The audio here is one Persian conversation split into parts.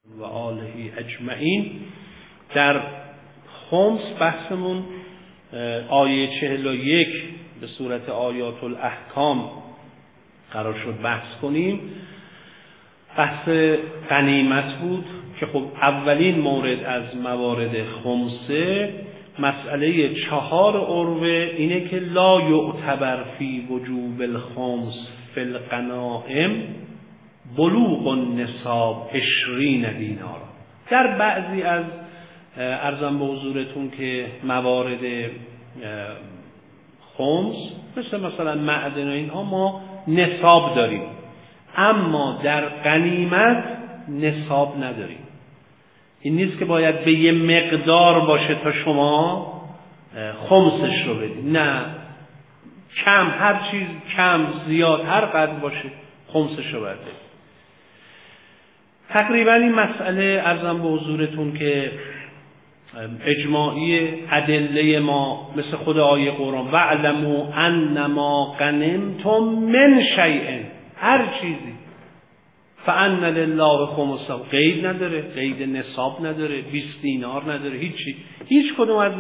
و آله اجمعین. در خمس بحثمون آیه 41 به صورت آیات الاحکام قرار شد بحث کنیم. بحث غنیمت بود که خب اولین مورد از موارد خمسه مسئله 4 عروه اینه که لا یعتبر فی وجوب الخمس فی الغنائم بلوغ النصاب 20 دینار. در بعضی از عرضم به حضورتون که موارد خمس مثلا معدن و اینها ما نصاب داریم، اما در غنیمت نصاب نداریم. این نیست که باید به یه مقدار باشه تا شما خمسش رو بدید، نه، کم، هر چیز کم زیاد هر قدر باشه خمسش رو بدید. تقریبا این مسئله عرضم به حضورتون که اجماعی ادله ما مثل خود آیه قرآن وَاعْلَمُوا أَنَّمَا غَنِمْتُم مِّن شَيْءٍ، هر چیزی فَأَنَّ لِلَّهِ خُمُسَهُ، قید نداره، قید نصاب نداره، 20 دینار نداره، هیچی. هیچ کدوم از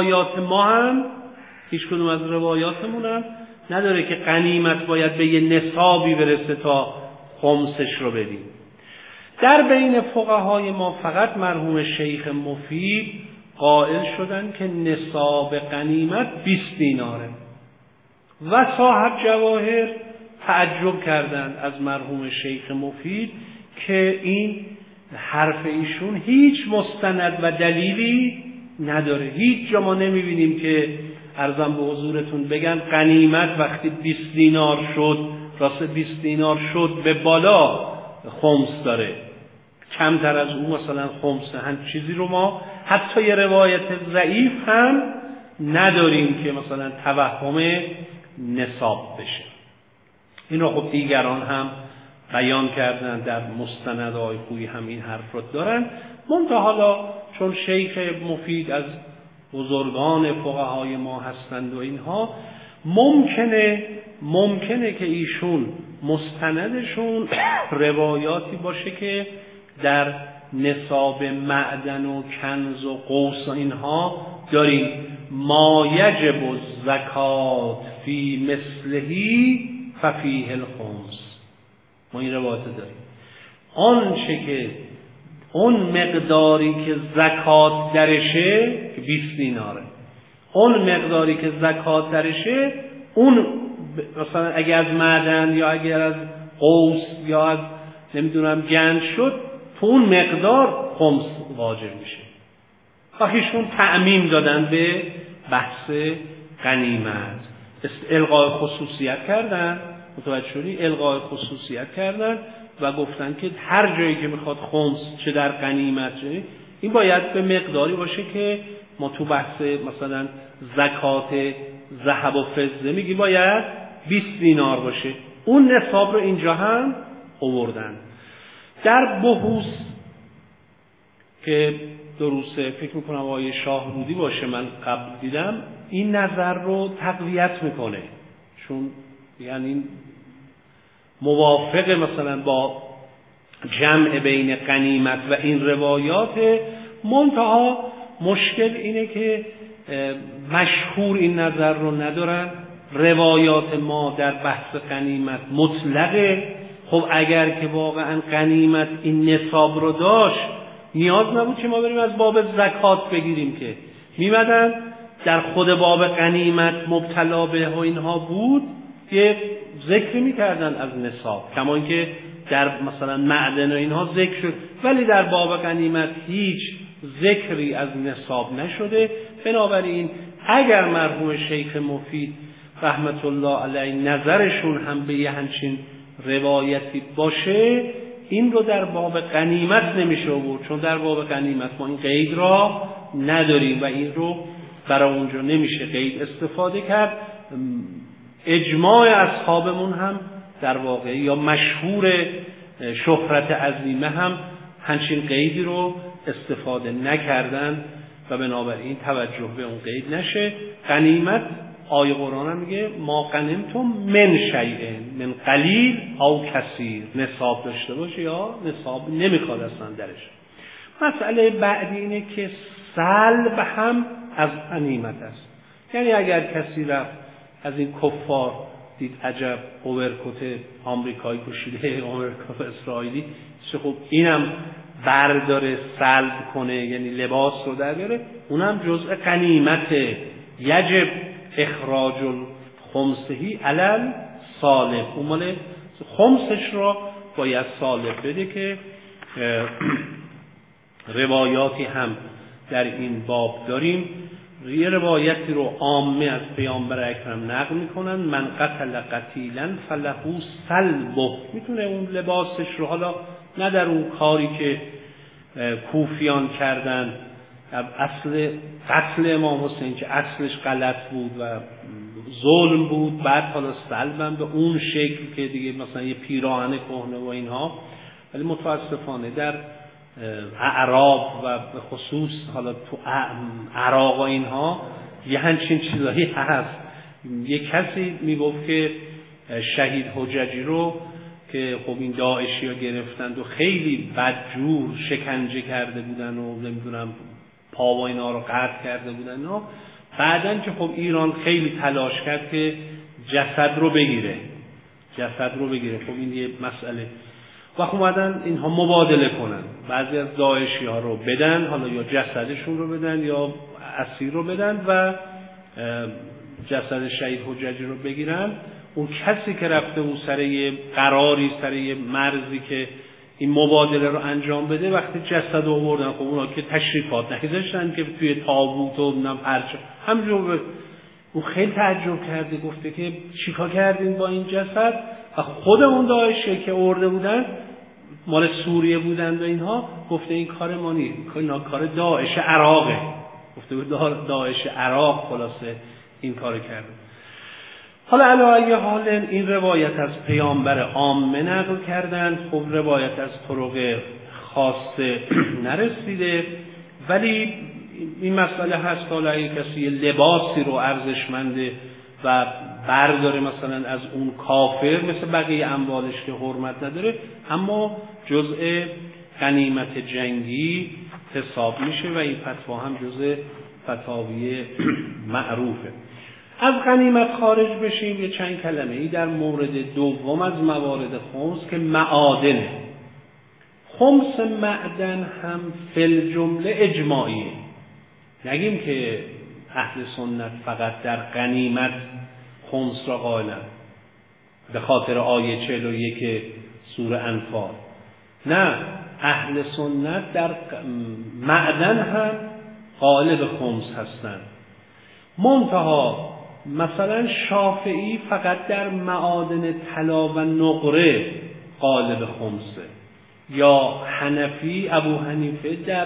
روایاتمون هم نداره که غنیمت باید به یه نصابی برسه تا خمسش رو بدیم. در بین فقهای ما فقط مرحوم شیخ مفید قائل شدن که نصاب غنیمت 20 دیناره و صاحب جواهر تعجب کردند از مرحوم شیخ مفید که این حرف ایشون هیچ مستند و دلیلی نداره. هیچ جا ما نمیبینیم که عرضم به حضورتون بگن غنیمت وقتی 20 دینار شد، راست 20 دینار شد به بالا خمس داره، کمتر از اون مثلا خمسه. هم چیزی رو ما حتی یه روایت ضعیف هم نداریم که مثلا توهم نصاب بشه. این رو خب دیگران هم بیان کردن، در مستندهای خویی هم این حرف رو دارن. منتها حالا چون شیخ مفید از بزرگان فقهای ما هستند و اینها، ممکنه که ایشون مستندشون روایاتی باشه که در نصاب معدن و کنز و قوس و اینها داریم ما یجب الزکات فی مثلهی ففیه الخمس. ما این روایت داریم آنچه که اون مقداری که زکات درشه 20 دیناره، اون مقداری که زکات درشه، اون مثلا اگر از معدن یا اگر از قوس یا از نمیدونم گنج شد، تو اون مقدار خمس واجب میشه. خواهیشون تعمیم دادن به بحث غنیمت، الغای خصوصیت کردن، متوجه شدی؟ الغای خصوصیت کردن و گفتن که هر جایی که میخواد خمس چه در غنیمت چه، این باید به مقداری باشه که ما تو بحث مثلا زکات ذهب و فضه میگیم باید 20 دینار باشه. اون نصاب رو اینجا هم آوردن. در بحوث که دروسه فکر میکنم آقای شاهرودی باشه، من قبل دیدم، این نظر رو تقویت میکنه، چون یعنی موافق مثلا با جمع بین غنیمت و این روایات. منتها مشکل اینه که مشهور این نظر رو ندارن. روایات ما در بحث غنیمت مطلقه. خب اگر که واقعا غنیمت این نصاب رو داشت، نیاز نبود که ما بریم از باب زکات بگیریم، که میمدن در خود باب غنیمت مبتلا به اینها بود یه ذکر میکردن از نصاب، کما اینکه در مثلا معدن و اینها ذکر شد، ولی در باب غنیمت هیچ ذکری از نصاب نشده. بنابراین اگر مرحوم شیخ مفید رحمت الله علیه نظرشون هم به یه همچین روایتی باشه، این رو در باب غنیمت نمیشه آورد، چون در باب غنیمت ما این قید را نداریم و این رو برای اونجا نمیشه قید استفاده کرد. اجماع اصحابمون هم در واقع یا مشهور شهرت عظیمه هم همچین قیدی رو استفاده نکردن و بنابراین توجه به اون قید نشه. غنیمت آیه قرآن هم میگه ما غنمتم من شیء من قلیل او کثیر، نصاب داشته باشه یا نصاب نمیخواد اصلا درش. مسئله بعدی اینه که سلب هم از غنیمت است. یعنی اگر کسی رفت از این کفار دید عجب اوورکوت آمریکایی پوشیده، اوورکوت اسرائیلی، خب اینم برداره سلب کنه، یعنی لباس رو در بیاره، اونم جزء غنیمت. یجب اخراج الخمسهی علل سالب، اون مال خمسش را باید سالب بده که روایاتی هم در این باب داریم. یه روایتی رو عامه از پیامبر اکرم نقل میکنن: من قتل قتیلا فله سلبه. میتونه اون لباسش رو، حالا نه در اون کاری که کوفیان کردن، اصل قتل امام حسین که اصلش غلط بود و ظلم بود، بعد حالا سلبن به اون شکل که دیگه مثلا یه پیراهن کهنه و اینها. ولی متاسفانه در اعراب و به خصوص حالا تو عراق و اینها یه همچین چیزایی هست. یه کسی میگفت که شهید حججی رو که خب این داعشی ها گرفتند و خیلی بدجور شکنجه کرده بودن و نمیدونم پا و اینا رو قطع کرده بودن و بعدن که خب ایران خیلی تلاش کرد که جسد رو بگیره. خب این یه مسئله. و خب اومدن اینها مبادله کنن، بعضی از داعشی ها رو بدن، حالا یا جسدشون رو بدن یا اسیر رو بدن و جسد شهید حججی رو بگیرن. اون کسی که رفته اون سر یه قراری، سر یه مرزی که این مبادله رو انجام بده، وقتی جسد رو آوردن، خب اونا که تشریفات نگذاشتن که توی تابوت و پرچم، همجور اون خیلی تعجب کرده، گفته که چیکار کردین با این جسد؟ و خود اون داعشی که آورده بودن مال سوریه بودن و اینها، گفته این کار ما نیست، این کار داعش عراقه. گفته بود داعش عراق خلاصه این کار کرده. حالا علی ای حال این روایت از پیامبر عامه نقل کردن. خب روایت از طرق خاصه نرسیده، ولی این مسئله هست حالا اگه کسی لباسی رو ارزشمنده و برداره مثلا از اون کافر، مثل بقیه اموالش که حرمت نداره، اما جزء غنیمت جنگی حساب میشه و این فتوا هم جزء فتاوی معروفه. از غنیمت خارج بشیم، یه چند کلمه ای در مورد دوم از موارد خمس که معادنه. خمس معدن هم فی جمله اجماعیه. نگیم که اهل سنت فقط در غنیمت خمس را قائلند به خاطر آیه 41 سوره انفال. نه، اهل سنت در معدن هم قائل به خمس هستند. منتها مثلا شافعی فقط در معادن طلا و نقره قائل به خمسه، یا حنفی ابو حنیفه در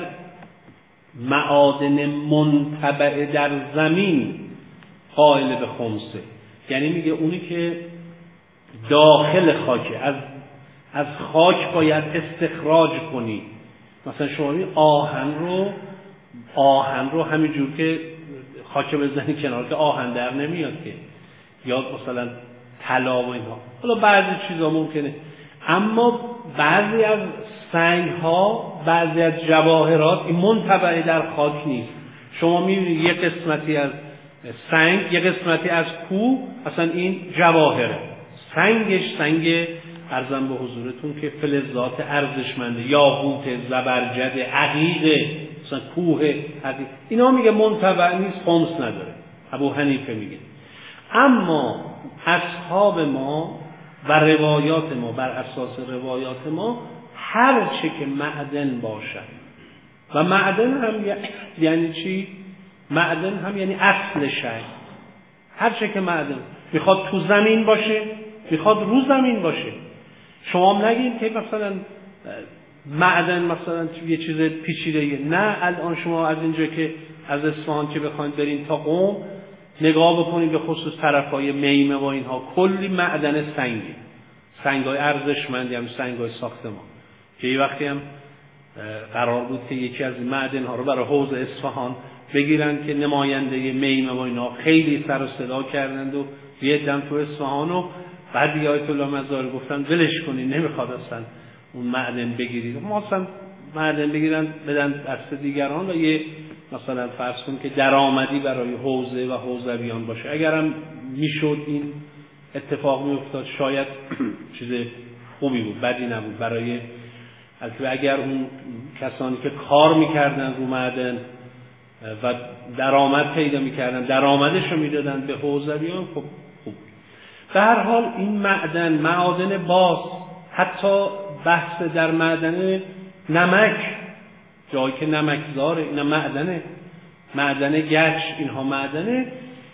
معادن منتبع در زمین قائل به خمسه. یعنی میگه اونی که داخل خاکه، از خاک باید استخراج کنی. مثلا شما آهن رو همینجور که خاک بزنی کنار که آهن در نمیاد که، یا مثلا طلا و اینها. حالا بعضی چیزا ممکنه، اما بعضی از سنگ ها، بعضی از جواهرات این منتبع در خاک نیست. شما میبینید یه قسمتی از سنگ، یه قسمتی از کوه، اصلا این جواهره، سنگش سنگ ارزم به حضورتون که فلزات ارزشمنده، یاقوت، زبرجد، عقیق، مثلا کوه عقیق، اینا میگه منتبع نیست، خمس نداره. ابو حنیفه میگه. اما اصحاب ما و روایات ما، بر اساس روایات ما، هر چه که معدن باشد، و معدن هم یعنی چی؟ معدن هم یعنی اصل شی. هر چه که معدن، میخواد تو زمین باشه، میخواد رو زمین باشه. شما هم نگید که مثلا معدن مثلا یه چیز پیچیده‌ایه. نه، الان شما از اینجا که از اصفهان که بخواید برین تا قم نگاه بکنید، به خصوص طرفای میمه و اینها، کلی معدن سنگی، سنگ‌های ارزشمندی، هم سنگ‌های ساختمان، که یه وقتی هم قرار بود که یکی از معدن‌ها رو برای حوض اصفهان بگیرن که نماینده میمه و اینا خیلی سر و صدا کردند و یه دم تو اصفهان، و بعد آیت الله مزار گفتن ولش کنین، نمیخواد اصلا اون معدن بگیرید. ما اصلا معدن بگیرن بدن دست دیگران و یه مثلا فرض کن که درآمدی برای حوزه و حوزویان باشه. اگرم میشد این اتفاق میافتاد شاید چیز خوبی بود، بدی نبود برای البته اگر اون کسانی که کار میکردن رو معدن و درآمد پیدا میکردن درآمدش رو میدادن به حوزویان، خب خوب. به هر حال این معادن باز، حتی بحث در معدن نمک، جایی که نمکزاره اینا معدن گچ، اینها معدنه.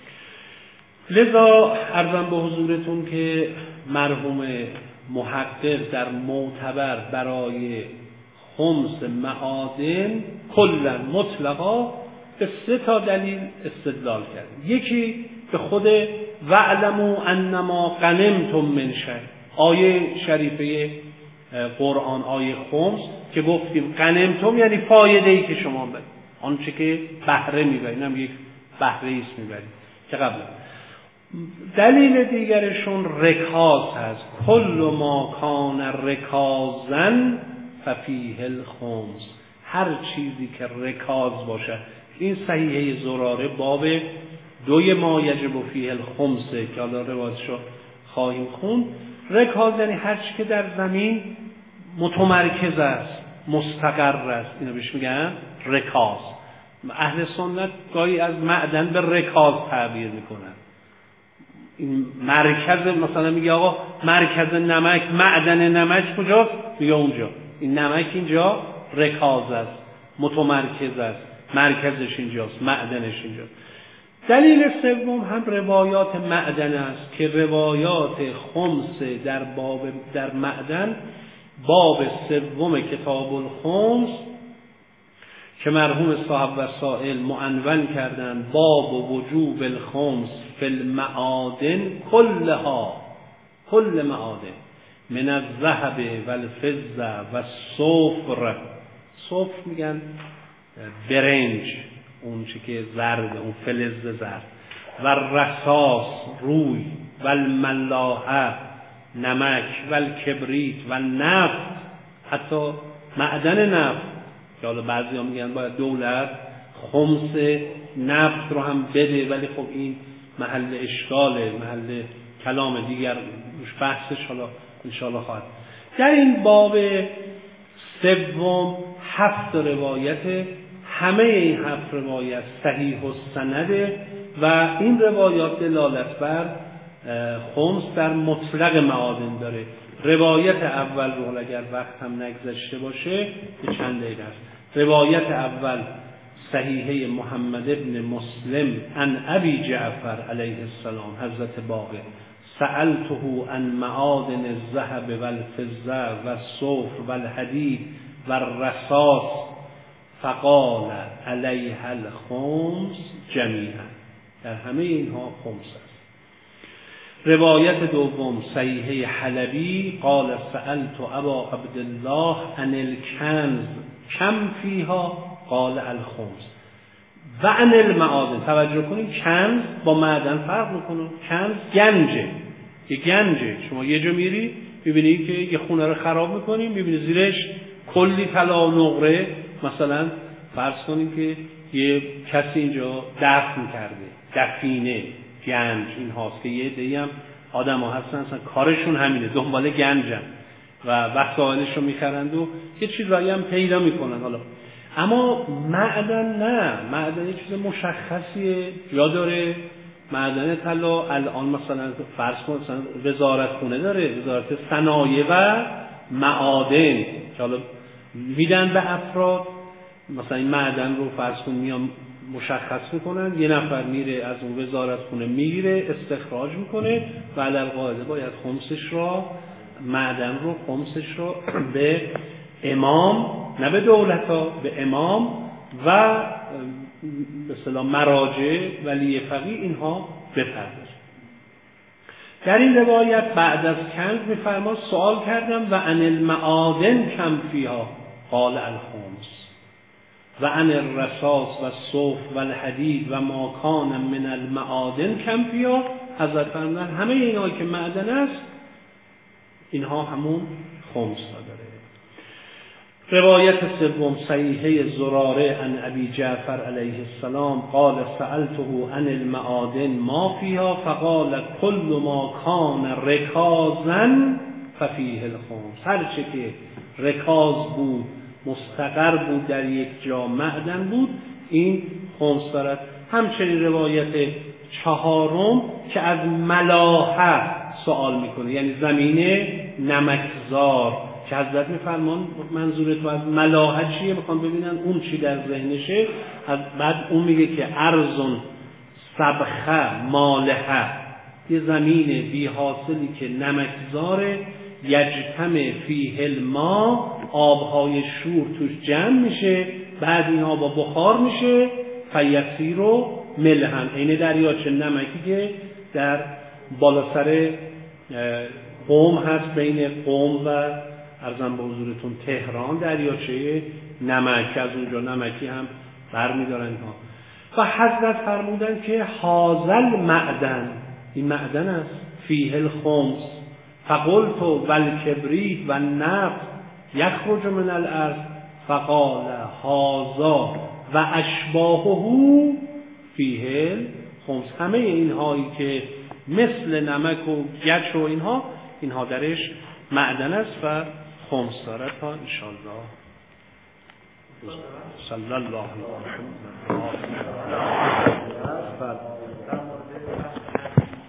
لذا عرضم به حضورتون که مرحوم محقق در معتبر برای خمس معادن کلا مطلقا به 3 دلیل استدلال کرد. یکی به خود وَاعْلَمُوا أَنَّمَا غَنِمْتُم مِّن شَيْءٍ، آیه شریفه قرآن، آیه خمس که گفتیم غنمتم یعنی فایده‌ای که شما برید، آنچه که بهره میبرید، هم یک بهره ایست میبرید که قبل. دلیل دیگرشون رکاز هست، کل ما کان رکازا ففیه الخمس، هر چیزی که رکاز باشه. این صحیحه زراره باب 2 ما یجب فیه الخمسه که حالا روایتشو خواهیم خوند. رکاز یعنی هر چی که در زمین متمرکز است، مستقر است، اینو بهش میگن رکاز. اهل سنت گاهی از معدن به رکاز تعبیر میکنن. این مرکز، مثلا میگه آقا مرکز نمک، معدن نمک کجاست؟ میگه اونجا. این نمک اینجا رکاز است، متمرکز است، مرکزش اینجاست، معدنش اینجاست. دلیل سوم هم روایات معدن است که روایات خمس در معدن باب 3 کتاب الخمس که مرحوم صاحب وسائل معنون کردن باب وجوب الخمس فی المعادن کلها، کل معادن من الذهب والفضه والصفر. صفر میگن برنج، اون چی که زرد، اون فلز زرد، و رصاص روی، و الملاحه نمک، و الکبریت و نفت، حتی معدن نفت که حالا بعضی ها میگن باید دولت خمس نفت رو هم بده، ولی خب این محل اشکاله، محل کلام دیگر، بحثش حالا انشاءالله خواهد. در این باب 3 7 روایت، همه این 7 روایت صحیح السنده و این روایات دلالت بر خمس در مطلق معادن داره. روایت اول رو اگر وقت هم نگذشته باشه به چند دقیقه است. روایت اول صحیحه محمد ابن مسلم عن ابی جعفر علیه السلام، حضرت باقر، سألته عن معادن الذهب والفضه والصفر والحدید والرصاص فقال علیها الخمس جمیعا، در همه اینها خمس است. روایت دوم صحیحه حلبی قال سألت ابا عبدالله عن الکنز کم فیها قال الخمس و عن المعادن. توجه کنید کنز با معدن فرق میکنه. کنز گنجه، یه گنجه. شما یه جا میری میبینی که یه خونه رو خراب میکنی، میبینی زیرش کلی طلا و نقره، مثلا فرض کنید که یه کسی اینجا دفن کرده، دفینه گنج این هاست که یه عده‌ای هم آدم ها هستن اصلا کارشون همینه، دنبال گنجن و وسایلش رو میخرند و یه چیزایی هم پیدا میکنن. حالا اما معدن نه، معدن یه چیز مشخصیه، یا داره معدن طلا الان مثلا فرض کن مثلا وزارت خونه داره، وزارت صنایع و معادن که حالا میدن به افراد، مثلا این معدن رو فرض کن میان مشخص میکنن، یه نفر میره از اون وزارت خونه میگیره استخراج میکنه و علالقاعده باید خمسش رو، معدن رو خمسش رو به امام، نه به دولتا، به امام و به اصطلاح مراجع ولی فقیه اینها بپردازن. در این روایت بعد از کنز میفرما سوال کردم و عن المعادن کم فیها قال الخمس و عن الرصاص و الصفر و الحدید و ما کان من المعادن کم فیها. حضرت فرمودن همه اینها که معدن است اینها همون خمس داره. روایت سوم صحیحه زراره عن ابی جعفر علیه السلام قال سألته عن المعادن ما فيها فقال كل ما كان رکازا ففیه الخمس. هر چه که رکاز بود، مستقر بود، در یک جا معدن بود، این خمس دارد. همچنین روایت چهارم که از ملاحه سوال میکنه، یعنی زمین نمکزار، که حضرت میفرمان منظور تو از ملاحه چیه، میخوان ببینن اون چی در ذهنشه. بعد اون میگه که ارضون سبخه مالحه، یه زمین بی حاصلی که نمکزاره، یجتمع فیه الماء، آبهای شور توش جمع میشه، بعد این آبا بخار میشه، فیصیر و ملحن، این دریاچه نمکی که در بالا سر قم هست، بین قم و ارزم به حضورتون تهران، دریاچه نمک، از اونجا نمکی هم برمیدارن ها. و حضرت فرمودن که هازل معدن، این معدن است، فیه الخمس، فقلت والکبریت و النفط یخرج من الارض، فقال هازا و اشباهه فیه الخمس. همه اینهایی که مثل نمک و گچ و اینها درش معدن است و خمس دارد. تا انشاءالله صلی الله علیه و سلم.